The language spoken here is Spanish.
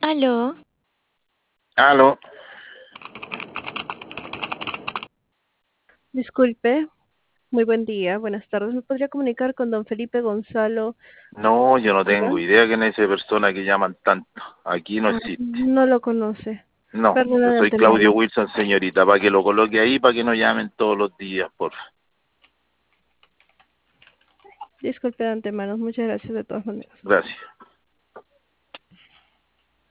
Aló, Aló. Disculpe, muy buen día, buenas tardes. ¿Me podría comunicar con don Felipe Gonzalo No, yo no tengo Silva? idea quién es esa persona que llaman tanto. Aquí no Ah, existe. no lo conoce. No, Perdona yo de soy Claudio antemano. Wilson, señorita, para que lo coloque ahí, para que no llamen todos los días, por favor. Disculpe de antemano. Muchas gracias de todas maneras. Gracias.